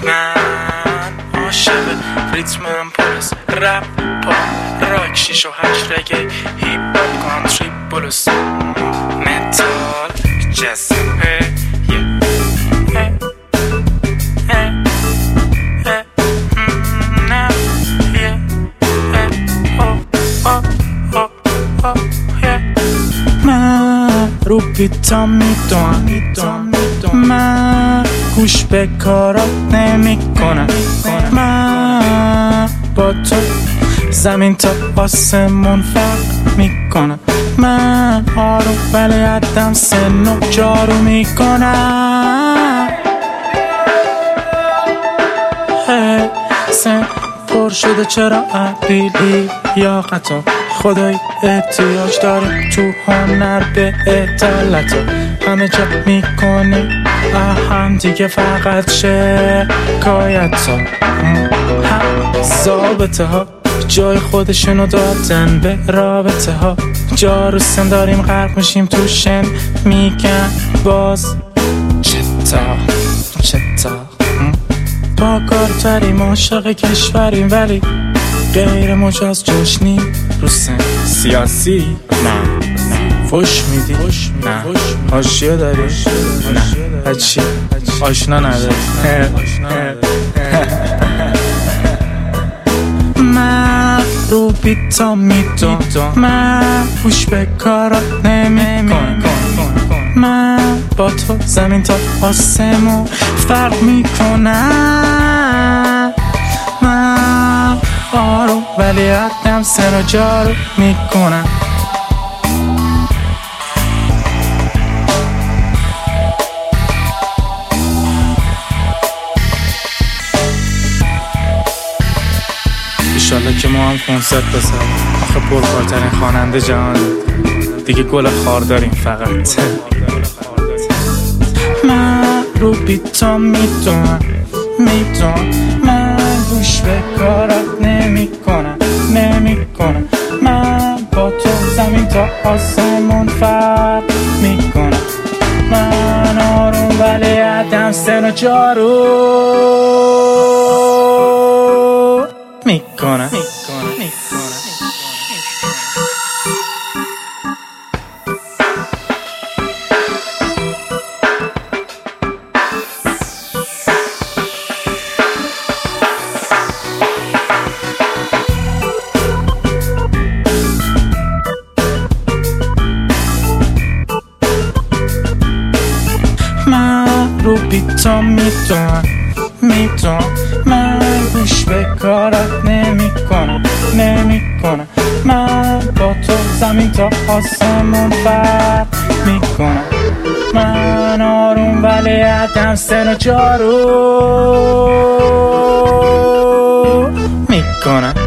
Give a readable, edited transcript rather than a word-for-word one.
من عاشق ریتمم پولس رپ پاپ راک 6 و 8 رگی هیپ هاپ کانتری بلوز متال جزه رو بیتا میدونم من گوش به کارات نمی کنم من با تو زمین تا آسمون فرق میکنم من آروم ولی عدم سن و جارو میکنم سن پر شده چرا عبیلی یا قطع خدای احتیاج داریم تو هنر به اطالت همه جا میکنیم هم دیگه فقط شکایت ها ضابطه ها جای خودشونو دادن به رابطه ها جا رو سن داریم غرق میشیم تو شن میگن باز چتا با کارتریم عاشق کشوریم ولی غیر مجاز جشنی رو سن سیاسی نه فش میدی نه حاشیه داری نه هچی آشنا نداری من رو بیتا میدونم من گوش به کارات نمیکنم من با تو زمین تا آسمون فرق میکنم من آروم ولی عدم سر و جارو میکنم ایشالله که ما هم کنسرت بسازیم آخه پرکارترین خواننده جهان دیگه گل خار داریم فقط من رو بیتا میدونم من گوش به کارات نمیکنم من با تو زمین تا آسمون فرق میکنم من آروم ولی عدم سن و جارو میکنم من رو بیتا میدونم من گوش به کارات نمیکنم من با تو زمین تا آسمون فرق میکنم من آروم ولی عدم سن و جارو میکنم